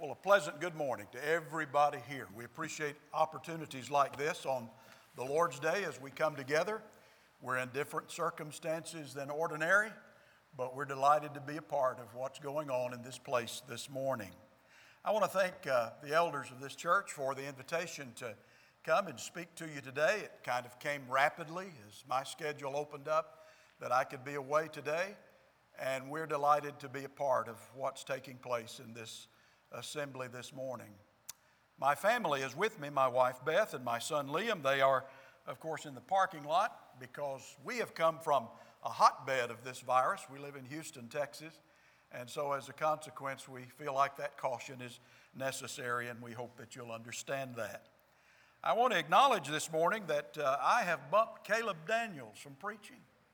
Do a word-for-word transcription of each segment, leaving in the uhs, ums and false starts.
Well, a pleasant good morning to everybody here. We appreciate opportunities like this on the Lord's Day as we come together. We're in different circumstances than ordinary, but we're delighted to be a part of what's going on in this place this morning. I want to thank uh, the elders of this church for the invitation to come and speak to you today. It kind of came rapidly as my schedule opened up that I could be away today, and we're delighted to be a part of what's taking place in this assembly this morning. My family is with me, my wife Beth and my son Liam. They are, of course, in the parking lot because we have come from a hotbed of this virus. We live in Houston, Texas, and so as a consequence, we feel like that caution is necessary, and we hope that you'll understand that. I want to acknowledge this morning that uh, I have bumped Caleb Daniels from preaching,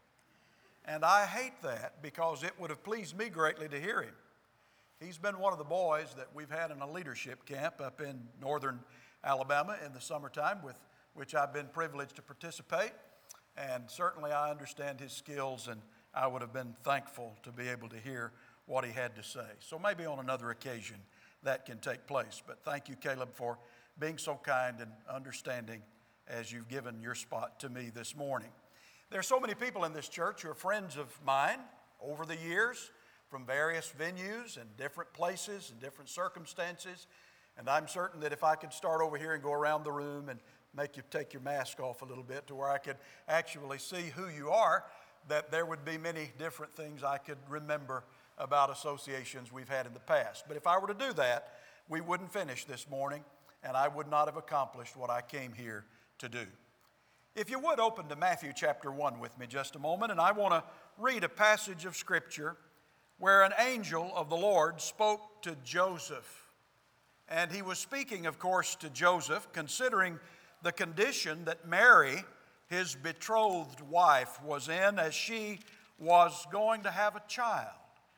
and I hate that because it would have pleased me greatly to hear him. He's been one of the boys that we've had in a leadership camp up in northern Alabama in the summertime, with which I've been privileged to participate. And certainly I understand his skills, and I would have been thankful to be able to hear what he had to say. So maybe on another occasion that can take place. But thank you, Caleb, for being so kind and understanding as you've given your spot to me this morning. There are so many people in this church who are friends of mine over the years, from various venues and different places and different circumstances. And I'm certain that if I could start over here and go around the room and make you take your mask off a little bit to where I could actually see who you are, that there would be many different things I could remember about associations we've had in the past. But if I were to do that, we wouldn't finish this morning, and I would not have accomplished what I came here to do. If you would open to Matthew chapter one with me just a moment, and I want to read a passage of Scripture where an angel of the Lord spoke to Joseph. And he was speaking, of course, to Joseph, considering the condition that Mary, his betrothed wife, was in as she was going to have a child.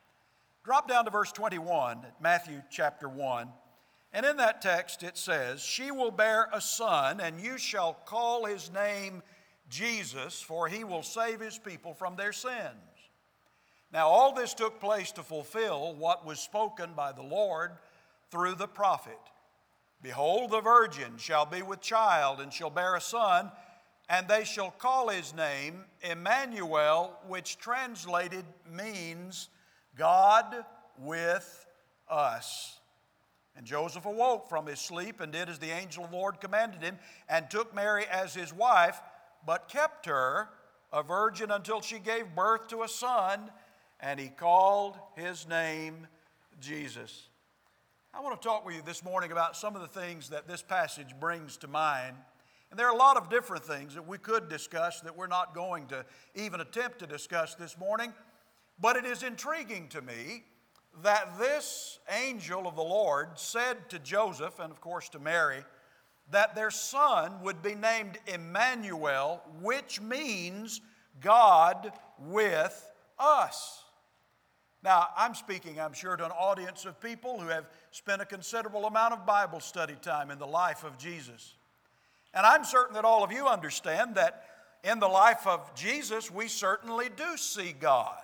Drop down to verse twenty-one, Matthew chapter one. And in that text it says, "She will bear a son, and you shall call his name Jesus, for he will save his people from their sins." Now all this took place to fulfill what was spoken by the Lord through the prophet. "Behold, the virgin shall be with child, and shall bear a son, and they shall call his name Emmanuel," which translated means God with us. And Joseph awoke from his sleep and did as the angel of the Lord commanded him, and took Mary as his wife, but kept her a virgin until she gave birth to a son, and he called his name Jesus. I want to talk with you this morning about some of the things that this passage brings to mind. And there are a lot of different things that we could discuss that we're not going to even attempt to discuss this morning. But it is intriguing to me that this angel of the Lord said to Joseph, and of course to Mary, that their son would be named Emmanuel, which means God with us. Now, I'm speaking, I'm sure, to an audience of people who have spent a considerable amount of Bible study time in the life of Jesus. And I'm certain that all of you understand that in the life of Jesus, we certainly do see God.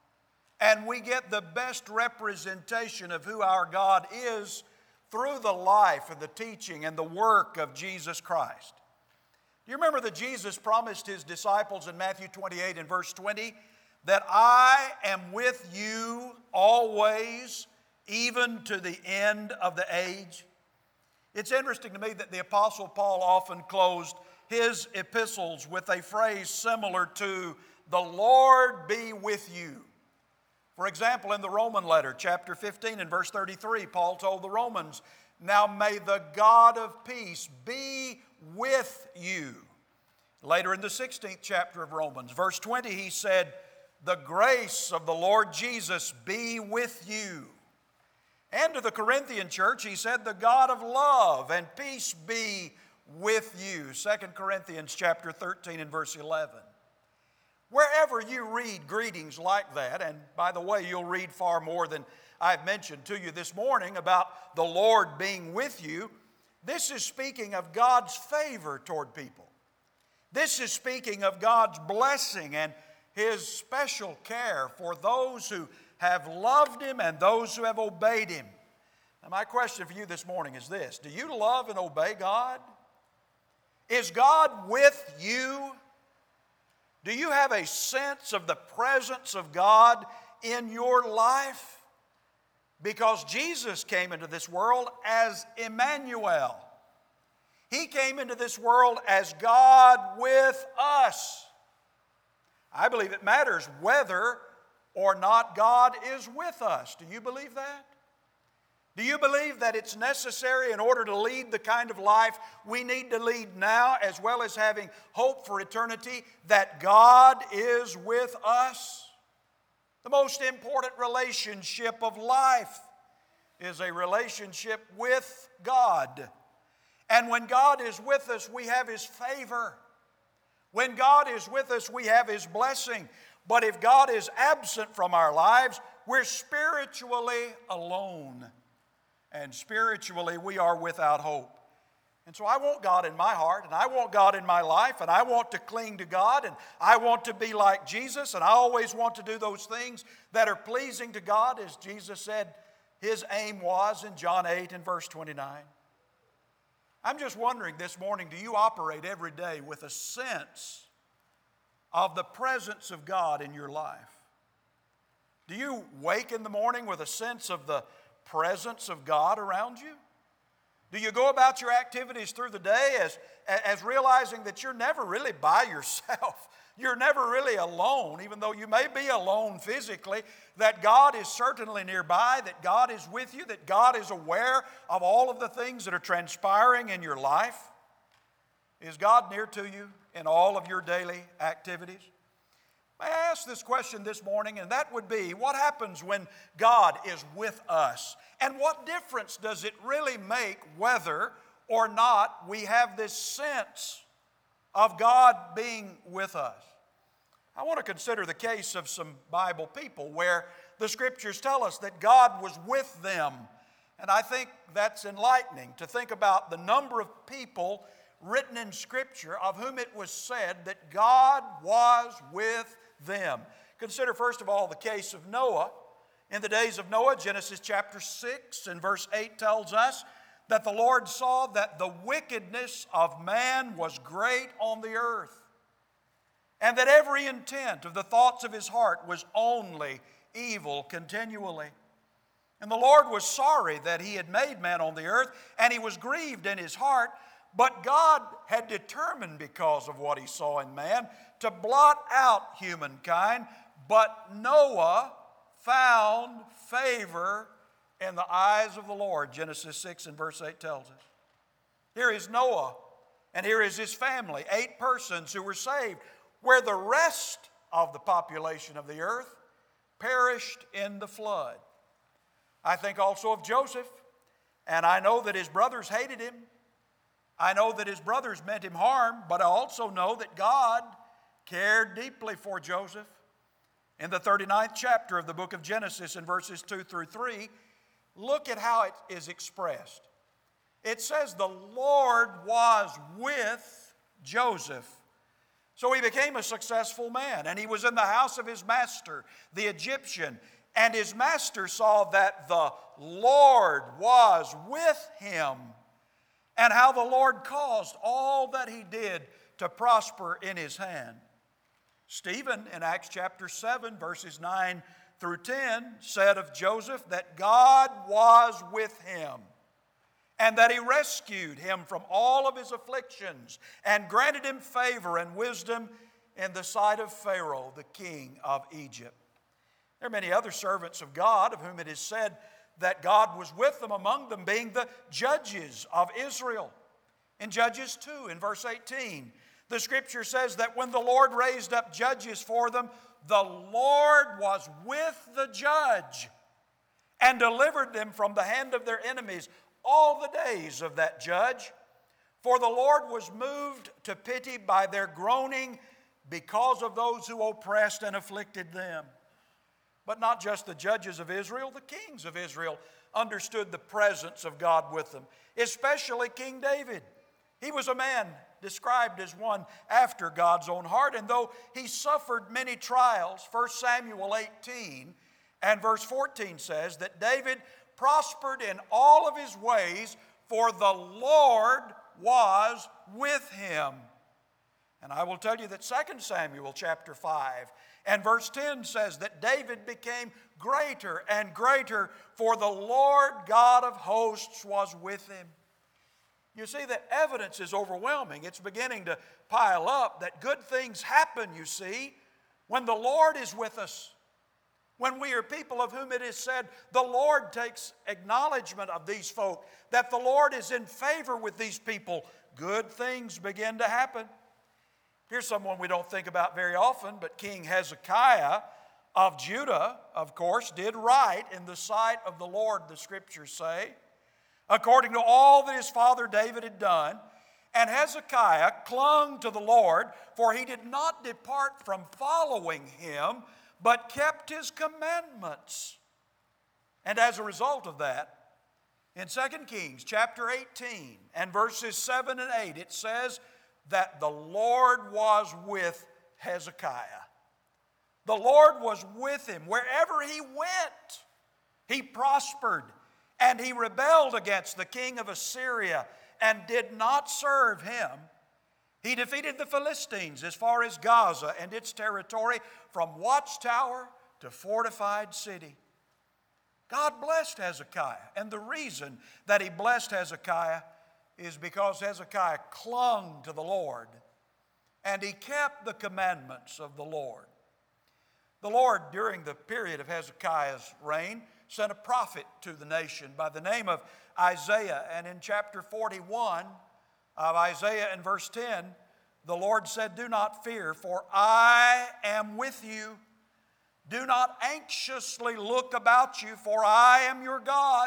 And we get the best representation of who our God is through the life and the teaching and the work of Jesus Christ. Do you remember that Jesus promised his disciples in Matthew twenty-eight and verse twenty, that I am with you always, even to the end of the age? It's interesting to me that the Apostle Paul often closed his epistles with a phrase similar to, "The Lord be with you." For example, in the Roman letter, chapter fifteen and verse thirty-three, Paul told the Romans, "Now may the God of peace be with you." Later in the sixteenth chapter of Romans, verse twenty, he said, "The grace of the Lord Jesus be with you." And to the Corinthian church, he said, "The God of love and peace be with you." Second Corinthians chapter thirteen and verse eleven. Wherever you read greetings like that, and by the way, you'll read far more than I've mentioned to you this morning about the Lord being with you, this is speaking of God's favor toward people. This is speaking of God's blessing and His special care for those who have loved Him and those who have obeyed Him. Now, my question for you this morning is this: do you love and obey God? Is God with you? Do you have a sense of the presence of God in your life? Because Jesus came into this world as Emmanuel. He came into this world as God with us. I believe it matters whether or not God is with us. Do you believe that? Do you believe that it's necessary in order to lead the kind of life we need to lead now, as well as having hope for eternity, that God is with us? The most important relationship of life is a relationship with God. And when God is with us, we have His favor. When God is with us, we have His blessing. But if God is absent from our lives, we're spiritually alone. And spiritually, we are without hope. And so I want God in my heart, and I want God in my life, and I want to cling to God, and I want to be like Jesus, and I always want to do those things that are pleasing to God, as Jesus said His aim was in John eight and verse twenty-nine. I'm just wondering this morning, do you operate every day with a sense of the presence of God in your life? Do you wake in the morning with a sense of the presence of God around you? Do you go about your activities through the day as, as realizing that you're never really by yourself? You're never really alone, even though you may be alone physically, that God is certainly nearby, that God is with you, that God is aware of all of the things that are transpiring in your life? Is God near to you in all of your daily activities? May I ask this question this morning, and that would be, what happens when God is with us? And what difference does it really make whether or not we have this sense of God being with us? I want to consider the case of some Bible people where the Scriptures tell us that God was with them. And I think that's enlightening to think about the number of people written in Scripture of whom it was said that God was with them. Consider first of all the case of Noah. In the days of Noah, Genesis chapter six and verse eight tells us that the Lord saw that the wickedness of man was great on the earth, and that every intent of the thoughts of his heart was only evil continually. And the Lord was sorry that He had made man on the earth, and He was grieved in His heart. But God had determined, because of what He saw in man, to blot out humankind. But Noah found favor in the eyes of the Lord. Genesis six and verse eight tells us. Here is Noah, and here is his family, eight persons who were saved, where the rest of the population of the earth perished in the flood. I think also of Joseph, and I know that his brothers hated him. I know that his brothers meant him harm, but I also know that God cared deeply for Joseph. In the thirty-ninth chapter of the book of Genesis, in verses two through three, look at how it is expressed. It says, the Lord was with Joseph. So he became a successful man, and he was in the house of his master, the Egyptian. And his master saw that the Lord was with him, and how the Lord caused all that he did to prosper in his hand. Stephen, in Acts chapter seven, verses nine through ten, said of Joseph that God was with him, and that He rescued him from all of his afflictions, and granted him favor and wisdom in the sight of Pharaoh, the king of Egypt. There are many other servants of God of whom it is said that God was with them, among them being the judges of Israel. In Judges two, in verse eighteen, the Scripture says that when the Lord raised up judges for them, the Lord was with the judge and delivered them from the hand of their enemies all the days of that judge. For the Lord was moved to pity by their groaning because of those who oppressed and afflicted them. But not just the judges of Israel, the kings of Israel understood the presence of God with them, especially King David. He was a man described as one after God's own heart, and though he suffered many trials, First Samuel eighteen and verse fourteen says that David prospered in all of his ways, for the Lord was with him. And I will tell you that Second Samuel chapter five and verse ten says that David became greater and greater, for the Lord God of hosts was with him. You see, the evidence is overwhelming. It's beginning to pile up that good things happen, you see, when the Lord is with us. When we are people of whom it is said, the Lord takes acknowledgement of these folk, that the Lord is in favor with these people, good things begin to happen. Here's someone we don't think about very often, but King Hezekiah of Judah, of course, did right in the sight of the Lord, the Scriptures say, according to all that his father David had done. And Hezekiah clung to the Lord, for he did not depart from following him, but kept his commandments. And as a result of that, in Second Kings chapter eighteen and verses seven and eight, it says that the Lord was with Hezekiah. The Lord was with him. Wherever he went, he prospered, and he rebelled against the king of Assyria and did not serve him. He defeated the Philistines as far as Gaza and its territory, from watchtower to fortified city. God blessed Hezekiah, and the reason that he blessed Hezekiah is because Hezekiah clung to the Lord and he kept the commandments of the Lord. The Lord, during the period of Hezekiah's reign, sent a prophet to the nation by the name of Isaiah. And in chapter forty-one of Isaiah in verse ten, the Lord said, "Do not fear, for I am with you. Do not anxiously look about you, for I am your God.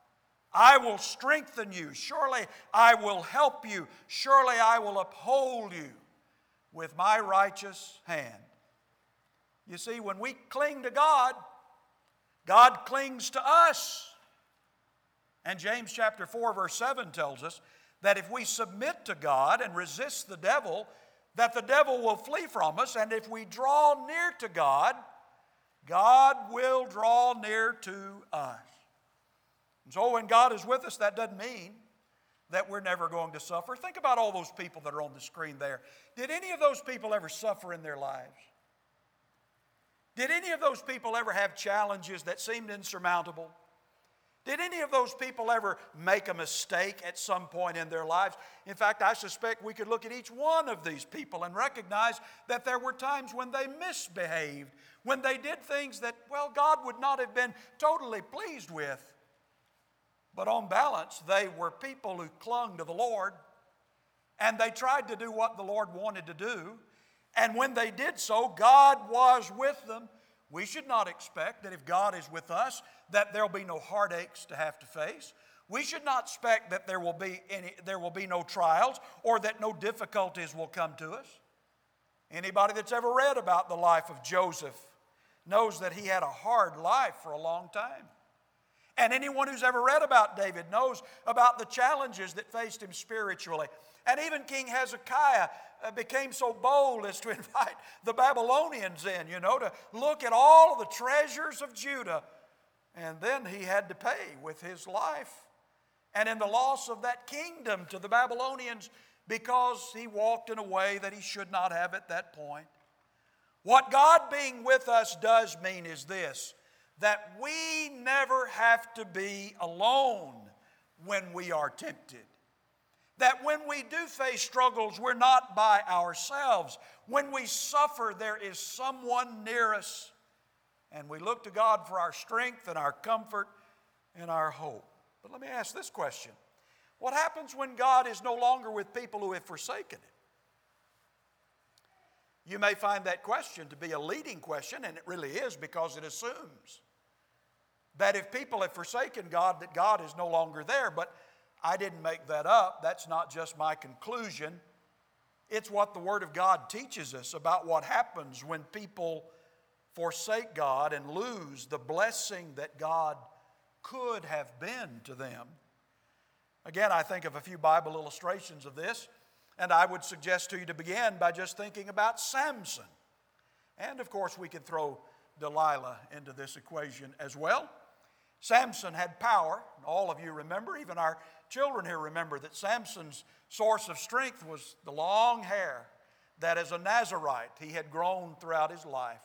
I will strengthen you. Surely I will help you. Surely I will uphold you with my righteous hand." You see, when we cling to God, God clings to us. And James chapter four verse seven tells us that if we submit to God and resist the devil, that the devil will flee from us. And if we draw near to God, God will draw near to us. And so when God is with us, that doesn't mean that we're never going to suffer. Think about all those people that are on the screen there. Did any of those people ever suffer in their lives? Did any of those people ever have challenges that seemed insurmountable? Did any of those people ever make a mistake at some point in their lives? In fact, I suspect we could look at each one of these people and recognize that there were times when they misbehaved, when they did things that, well, God would not have been totally pleased with. But on balance, they were people who clung to the Lord, and they tried to do what the Lord wanted to do. And when they did so, God was with them. We should not expect that if God is with us, that there will be no heartaches to have to face. We should not expect that there will be any, there will be no trials or that no difficulties will come to us. Anybody that's ever read about the life of Joseph knows that he had a hard life for a long time. And anyone who's ever read about David knows about the challenges that faced him spiritually. And even King Hezekiah became so bold as to invite the Babylonians in, you know, to look at all of the treasures of Judah. And then he had to pay with his life and in the loss of that kingdom to the Babylonians because he walked in a way that he should not have at that point. What God being with us does mean is this, that we never have to be alone when we are tempted. That when we do face struggles, we're not by ourselves. When we suffer, there is someone near us. And we look to God for our strength and our comfort and our hope. But let me ask this question. What happens when God is no longer with people who have forsaken Him? You may find that question to be a leading question, and it really is, because it assumes that if people have forsaken God, that God is no longer there. But I didn't make that up. That's not just my conclusion. It's what the Word of God teaches us about what happens when people forsake God and lose the blessing that God could have been to them. Again, I think of a few Bible illustrations of this, and I would suggest to you to begin by just thinking about Samson. And of course, we could throw Delilah into this equation as well. Samson had power. All of you remember, even our children here remember, that Samson's source of strength was the long hair that as a Nazarite he had grown throughout his life.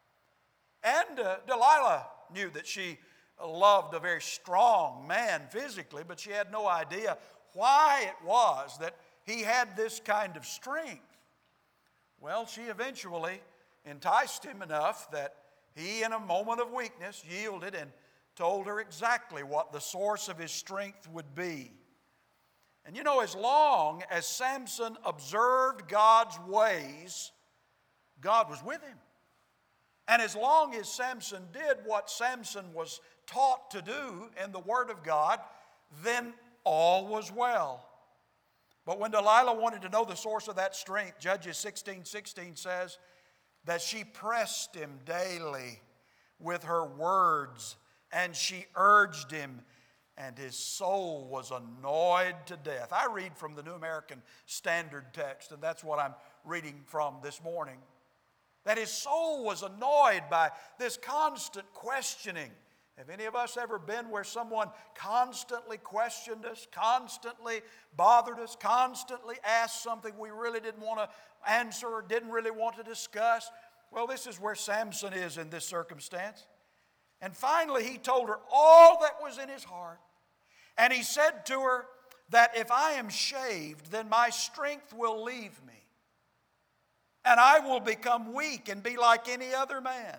And uh, Delilah knew that she loved a very strong man physically, but she had no idea why it was that he had this kind of strength. Well, she eventually enticed him enough that he, in a moment of weakness, yielded and told her exactly what the source of his strength would be. And you know, as long as Samson observed God's ways, God was with him. And as long as Samson did what Samson was taught to do in the Word of God, then all was well. But when Delilah wanted to know the source of that strength, Judges sixteen sixteen says that she pressed him daily with her words, and she urged him, and his soul was annoyed to death. I read from the New American Standard Text, and that's what I'm reading from this morning. That his soul was annoyed by this constant questioning. Have any of us ever been where someone constantly questioned us, constantly bothered us, constantly asked something we really didn't want to answer or didn't really want to discuss? Well, this is where Samson is in this circumstance. And finally, he told her all that was in his heart. And he said to her that if I am shaved, then my strength will leave me. And I will become weak and be like any other man.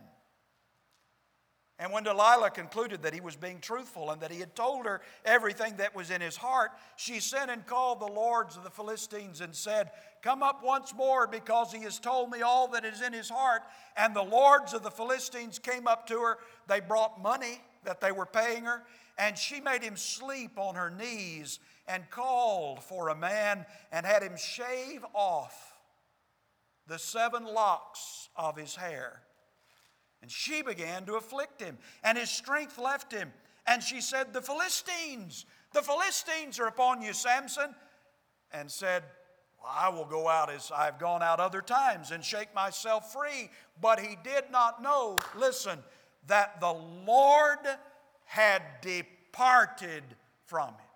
And when Delilah concluded that he was being truthful and that he had told her everything that was in his heart, she sent and called the lords of the Philistines and said, "Come up once more, because he has told me all that is in his heart." And the lords of the Philistines came up to her. They brought money that they were paying her, and she made him sleep on her knees and called for a man and had him shave off the seven locks of his hair. And she began to afflict him, and his strength left him. And she said, "The Philistines, the Philistines are upon you, Samson." And said, "Well, I will go out as I've gone out other times and shake myself free." But he did not know, listen, that the Lord had departed from him.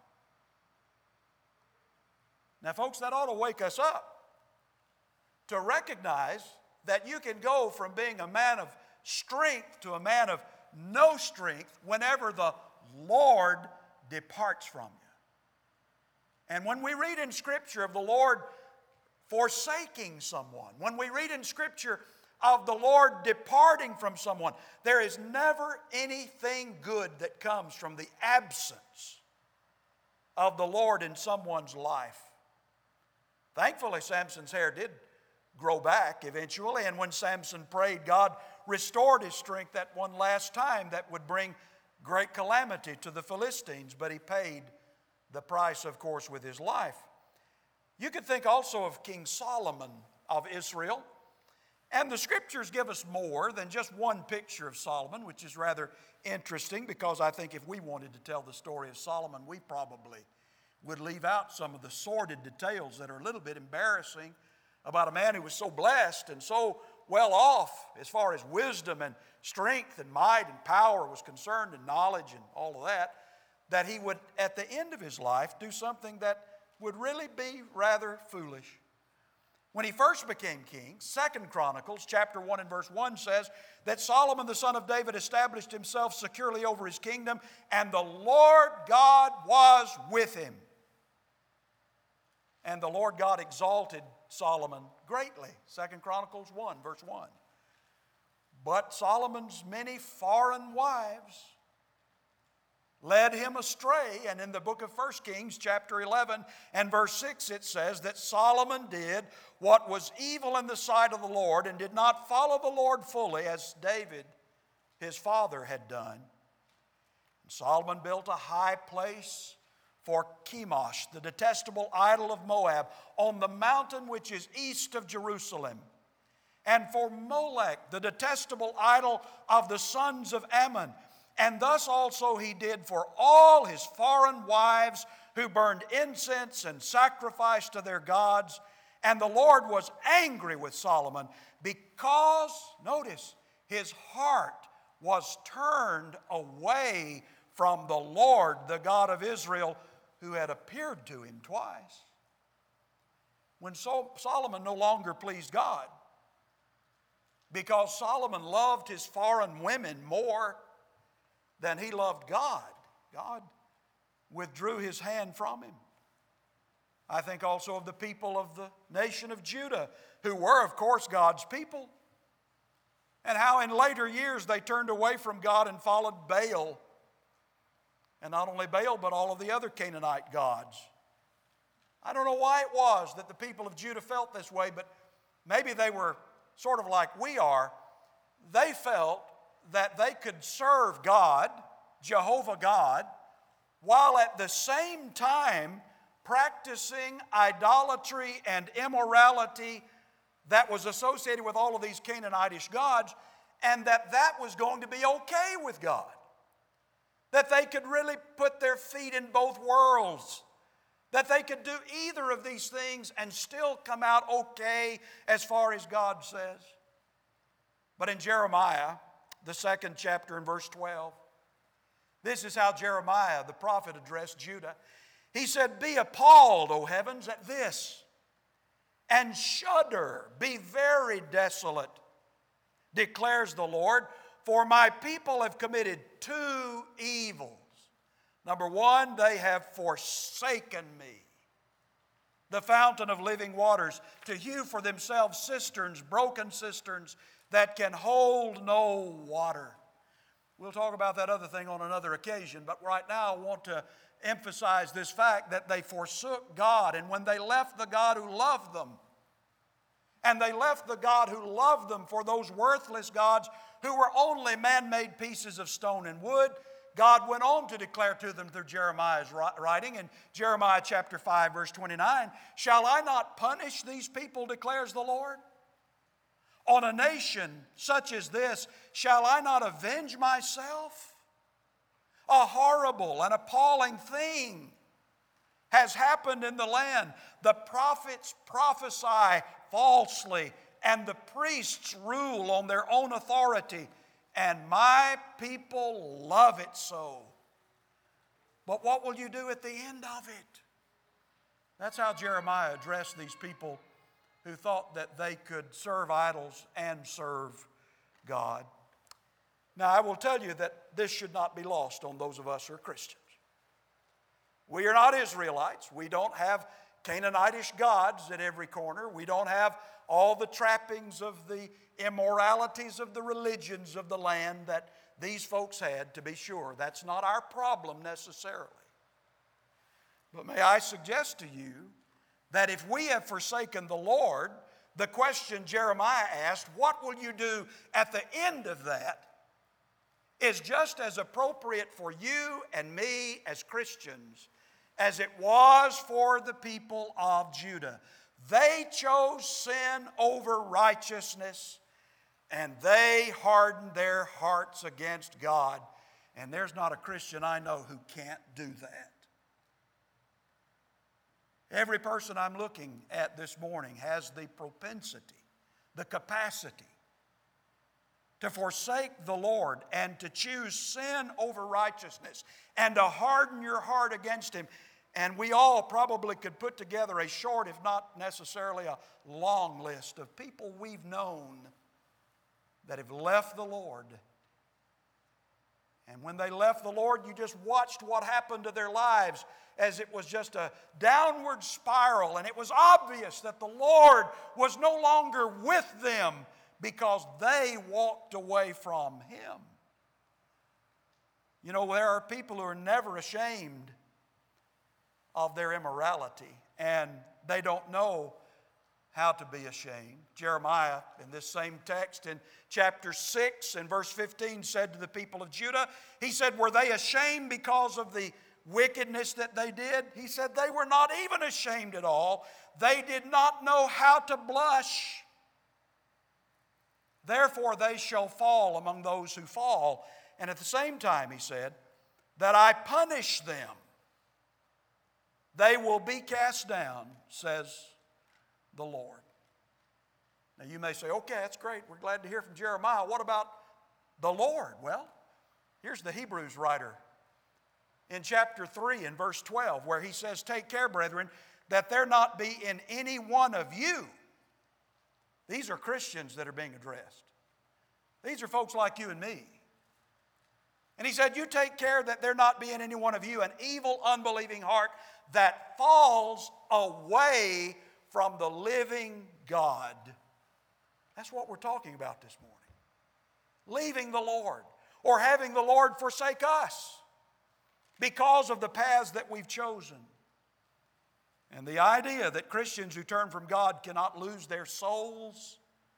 Now, folks, that ought to wake us up to recognize that you can go from being a man of strength to a man of no strength whenever the Lord departs from you. And when we read in Scripture of the Lord forsaking someone, when we read in Scripture of the Lord departing from someone, there is never anything good that comes from the absence of the Lord in someone's life. Thankfully, Samson's hair did grow back eventually, and when Samson prayed, God restored his strength that one last time that would bring great calamity to the Philistines, but he paid the price, of course, with his life. You could think also of King Solomon of Israel, and the Scriptures give us more than just one picture of Solomon, which is rather interesting, because I think if we wanted to tell the story of Solomon, we probably would leave out some of the sordid details that are a little bit embarrassing about a man who was so blessed and so well off as far as wisdom and strength and might and power was concerned, and knowledge and all of that, that he would, at the end of his life, do something that would really be rather foolish. When he first became king, Second Chronicles chapter one and verse one says that Solomon the son of David established himself securely over his kingdom, and the Lord God was with him. And the Lord God exalted Solomon greatly. Second Chronicles one, verse one. But Solomon's many foreign wives led him astray. And in the book of First Kings, chapter eleven and verse six, it says that Solomon did what was evil in the sight of the Lord and did not follow the Lord fully, as David, his father, had done. And Solomon built a high place for Chemosh, the detestable idol of Moab, on the mountain which is east of Jerusalem, and for Molech, the detestable idol of the sons of Ammon. And thus also he did for all his foreign wives who burned incense and sacrificed to their gods. And the Lord was angry with Solomon because, notice, his heart was turned away from the Lord, the God of Israel, who had appeared to him twice. When Sol- Solomon no longer pleased God, because Solomon loved his foreign women more than he loved God, God withdrew his hand from him. I think also of the people of the nation of Judah, who were, of course, God's people, and how in later years they turned away from God and followed Baal. And not only Baal, but all of the other Canaanite gods. I don't know why it was that the people of Judah felt this way, but maybe they were sort of like we are. They felt that they could serve God, Jehovah God, while at the same time practicing idolatry and immorality that was associated with all of these Canaanitish gods, and that that was going to be okay with God. That they could really put their feet in both worlds. That they could do either of these things and still come out okay as far as God says. But in Jeremiah, the second chapter in verse twelve, this is how Jeremiah the prophet addressed Judah. He said, "Be appalled, O heavens, at this, and shudder, be very desolate, declares the Lord, for my people have committed two evils. Number one, they have forsaken me, the fountain of living waters, to hew for themselves cisterns, broken cisterns, that can hold no water." We'll talk about that other thing on another occasion, but right now I want to emphasize this fact that they forsook God, and when they left the God who loved them, and they left the God who loved them for those worthless gods who were only man-made pieces of stone and wood, God went on to declare to them through Jeremiah's writing in Jeremiah chapter five, verse twenty-nine, "Shall I not punish these people, declares the Lord? On a nation such as this, shall I not avenge myself? A horrible and appalling thing has happened in the land. The prophets prophesy falsely, and the priests rule on their own authority, and my people love it so. But what will you do at the end of it?" That's how Jeremiah addressed these people who thought that they could serve idols and serve God. Now, I will tell you that this should not be lost on those of us who are Christians. We are not Israelites. We don't have Canaanitish gods at every corner. We don't have all the trappings of the immoralities of the religions of the land that these folks had, to be sure. That's not our problem necessarily. But may I suggest to you that if we have forsaken the Lord, the question Jeremiah asked, what will you do at the end of that, is just as appropriate for you and me as Christians as it was for the people of Judah. They chose sin over righteousness, and they hardened their hearts against God. And there's not a Christian I know who can't do that. Every person I'm looking at this morning has the propensity, the capacity to forsake the Lord and to choose sin over righteousness and to harden your heart against Him. And we all probably could put together a short, if not necessarily a long list of people we've known that have left the Lord. And when they left the Lord, you just watched what happened to their lives as it was just a downward spiral. And it was obvious that the Lord was no longer with them because they walked away from Him. You know, there are people who are never ashamed of their immorality, and they don't know how to be ashamed. Jeremiah, in this same text, in chapter six and verse fifteen, said to the people of Judah, he said, were they ashamed because of the wickedness that they did? He said they were not even ashamed at all. They did not know how to blush. Therefore they shall fall among those who fall. And at the same time, he said, that I punish them. They will be cast down, says the Lord. Now you may say, okay, that's great. We're glad to hear from Jeremiah. What about the Lord? Well, here's the Hebrews writer in chapter three and verse twelve, where he says, "Take care, brethren, that there not be in any one of you." These are Christians that are being addressed. These are folks like you and me. And he said, "You take care that there not be in any one of you an evil, unbelieving heart that falls away from the living God." That's what we're talking about this morning. Leaving the Lord, or having the Lord forsake us because of the paths that we've chosen. And the idea that Christians who turn from God cannot lose their souls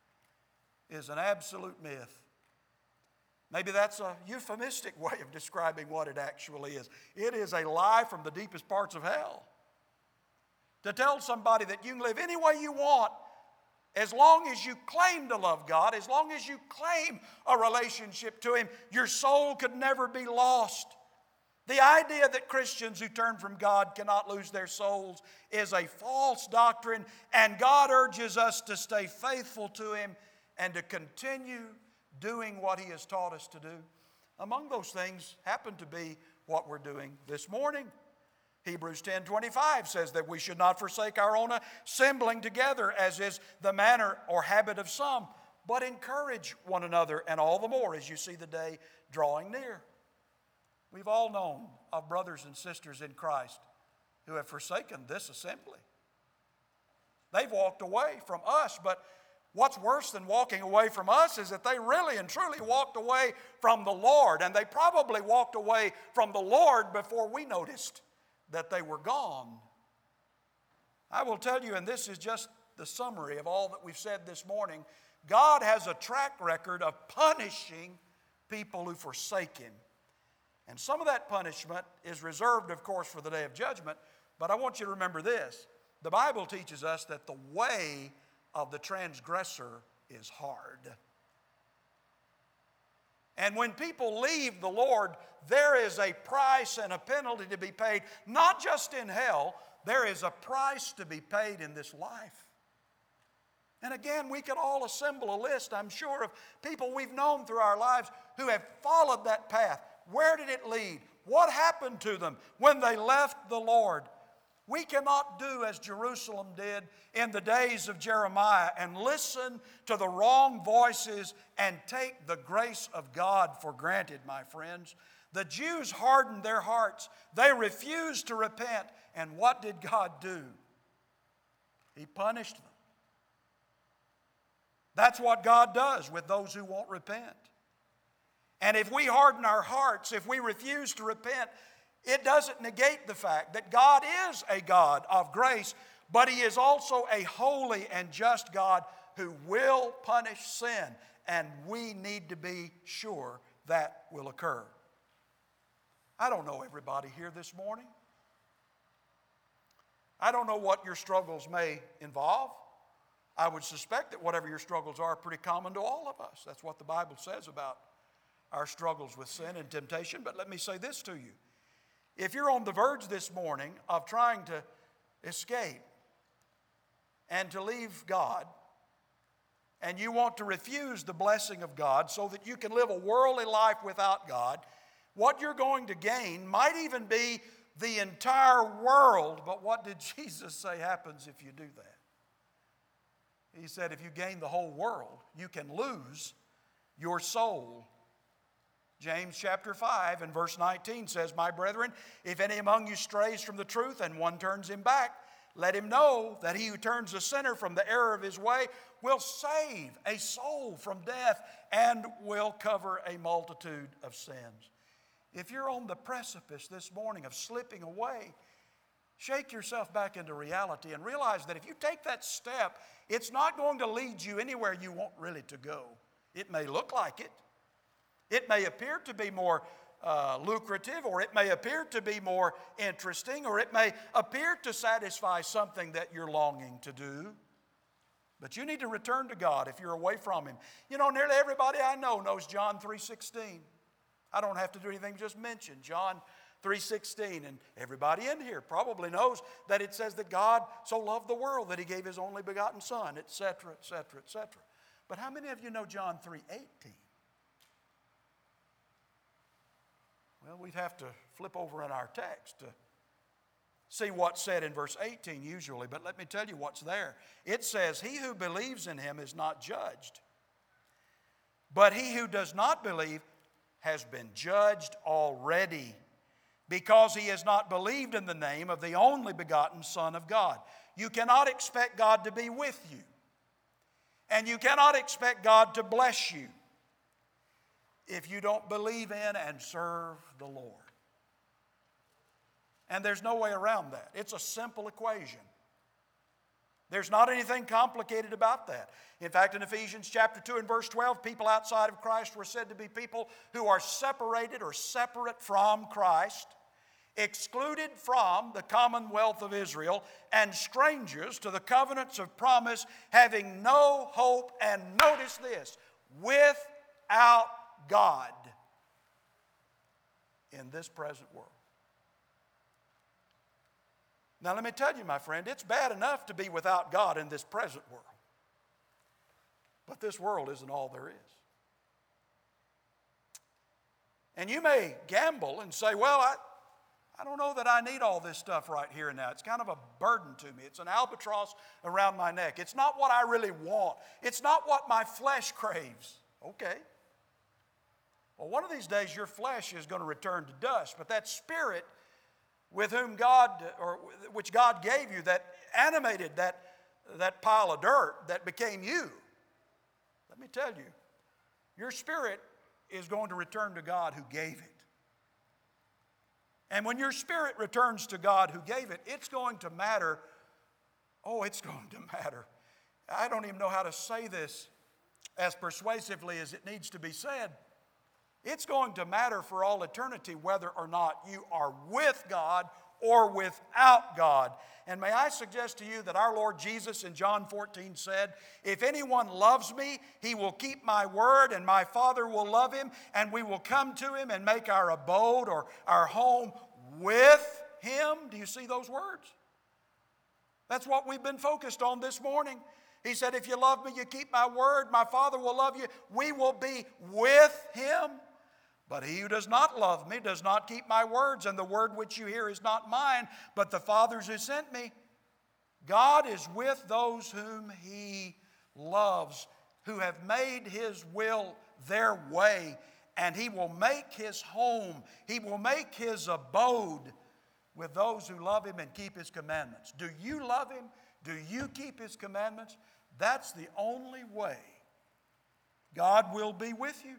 is an absolute myth. Maybe that's a euphemistic way of describing what it actually is. It is a lie from the deepest parts of hell. To tell somebody that you can live any way you want as long as you claim to love God, as long as you claim a relationship to Him, your soul could never be lost. The idea that Christians who turn from God cannot lose their souls is a false doctrine, and God urges us to stay faithful to Him and to continue doing what He has taught us to do. Among those things happen to be what we're doing this morning. Hebrews ten twenty-five says that we should not forsake our own assembling together, as is the manner or habit of some, but encourage one another, and all the more as you see the day drawing near. We've all known of brothers and sisters in Christ who have forsaken this assembly. They've walked away from us, but what's worse than walking away from us is that they really and truly walked away from the Lord, and they probably walked away from the Lord before we noticed that they were gone. I will tell you, and this is just the summary of all that we've said this morning, God has a track record of punishing people who forsake Him. And some of that punishment is reserved, of course, for the day of judgment, but I want you to remember this. The Bible teaches us that the way of the transgressor is hard. And when people leave the Lord, there is a price and a penalty to be paid, not just in hell, there is a price to be paid in this life. And again, we could all assemble a list, I'm sure, of people we've known through our lives who have followed that path. Where did it lead? What happened to them when they left the Lord? We cannot do as Jerusalem did in the days of Jeremiah and listen to the wrong voices and take the grace of God for granted, my friends. The Jews hardened their hearts. They refused to repent. And what did God do? He punished them. That's what God does with those who won't repent. And if we harden our hearts, if we refuse to repent, it doesn't negate the fact that God is a God of grace, but He is also a holy and just God who will punish sin, and we need to be sure that will occur. I don't know everybody here this morning. I don't know what your struggles may involve. I would suspect that whatever your struggles are, are pretty common to all of us. That's what the Bible says about our struggles with sin and temptation. But let me say this to you. If you're on the verge this morning of trying to escape and to leave God, and you want to refuse the blessing of God so that you can live a worldly life without God, what you're going to gain might even be the entire world. But what did Jesus say happens if you do that? He said, if you gain the whole world, you can lose your soul. James chapter five and verse nineteen says, "My brethren, if any among you strays from the truth and one turns him back, let him know that he who turns a sinner from the error of his way will save a soul from death and will cover a multitude of sins." If you're on the precipice this morning of slipping away, shake yourself back into reality and realize that if you take that step, it's not going to lead you anywhere you want really to go. It may look like it. It may appear to be more uh, lucrative, or it may appear to be more interesting, or it may appear to satisfy something that you're longing to do. But you need to return to God if you're away from Him. You know, nearly everybody I know knows John three sixteen. I don't have to do anything, just mention John three sixteen. And everybody in here probably knows that it says that God so loved the world that He gave His only begotten Son, et cetera, et cetera, et cetera. But how many of you know John three eighteen? Well, we'd have to flip over in our text to see what's said in verse eighteen usually, but let me tell you what's there. It says, "He who believes in him is not judged, but he who does not believe has been judged already, because he has not believed in the name of the only begotten Son of God." You cannot expect God to be with you, and you cannot expect God to bless you if you don't believe in and serve the Lord. And there's no way around that. It's a simple equation. There's not anything complicated about that. In fact, in Ephesians chapter two and verse twelve, people outside of Christ were said to be people who are separated or separate from Christ, excluded from the commonwealth of Israel, and strangers to the covenants of promise, having no hope, and notice this, without God in this present world. Now let me tell you, my friend, it's bad enough to be without God in this present world. But this world isn't all there is. And you may gamble and say, well, I, I don't know that I need all this stuff right here and now. It's kind of a burden to me. It's an albatross around my neck. It's not what I really want. It's not what my flesh craves. Okay. Well, one of these days your flesh is going to return to dust, but that spirit with whom God, or which God gave you, that animated that, that pile of dirt that became you, let me tell you, your spirit is going to return to God who gave it. And when your spirit returns to God who gave it, it's going to matter. Oh, it's going to matter. I don't even know how to say this as persuasively as it needs to be said. It's going to matter for all eternity whether or not you are with God or without God. And may I suggest to you that our Lord Jesus in John fourteen said, "If anyone loves me, he will keep my word, and my Father will love him, and we will come to him and make our abode or our home with him." Do you see those words? That's what we've been focused on this morning. He said, if you love me, you keep my word, my Father will love you. We will be with him. But he who does not love me does not keep my words, and the word which you hear is not mine, but the Father's who sent me. God is with those whom he loves, who have made his will their way, and he will make his home, he will make his abode with those who love him and keep his commandments. Do you love him? Do you keep his commandments? That's the only way God will be with you.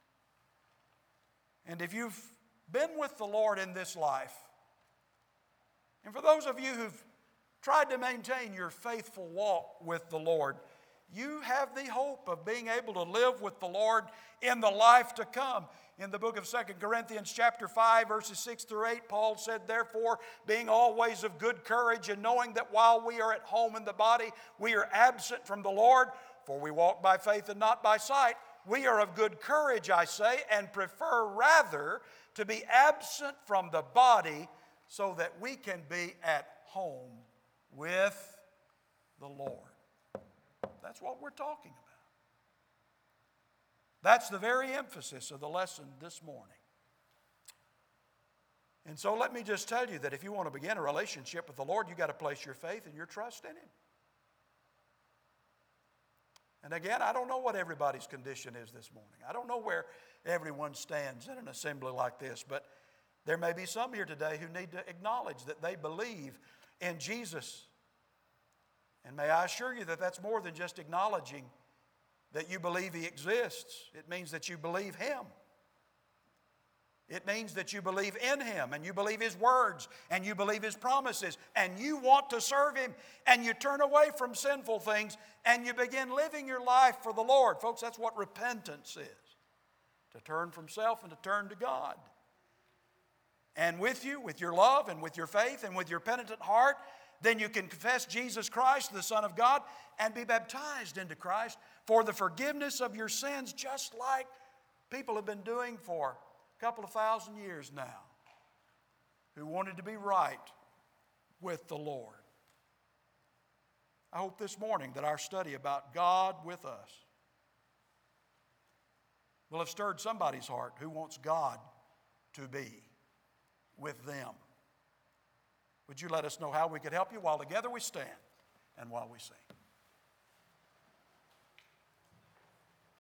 And if you've been with the Lord in this life, and for those of you who've tried to maintain your faithful walk with the Lord, you have the hope of being able to live with the Lord in the life to come. In the book of Second Corinthians chapter five, verses six through eight, Paul said, "Therefore, being always of good courage, and knowing that while we are at home in the body, we are absent from the Lord, for we walk by faith and not by sight. We are of good courage, I say, and prefer rather to be absent from the body so that we can be at home with the Lord." That's what we're talking about. That's the very emphasis of the lesson this morning. And so let me just tell you that if you want to begin a relationship with the Lord, you've got to place your faith and your trust in him. And again, I don't know what everybody's condition is this morning. I don't know where everyone stands in an assembly like this, but there may be some here today who need to acknowledge that they believe in Jesus. And may I assure you that that's more than just acknowledging that you believe he exists. It means that you believe him. It means that you believe in him, and you believe his words, and you believe his promises, and you want to serve him, and you turn away from sinful things, and you begin living your life for the Lord. Folks, that's what repentance is. To turn from self and to turn to God. And with you, with your love and with your faith and with your penitent heart, then you can confess Jesus Christ, the Son of God, and be baptized into Christ for the forgiveness of your sins, just like people have been doing for a couple of thousand years now, who wanted to be right with the Lord. I hope this morning that our study about God with us will have stirred somebody's heart who wants God to be with them. Would you let us know how we could help you while together we stand and while we sing?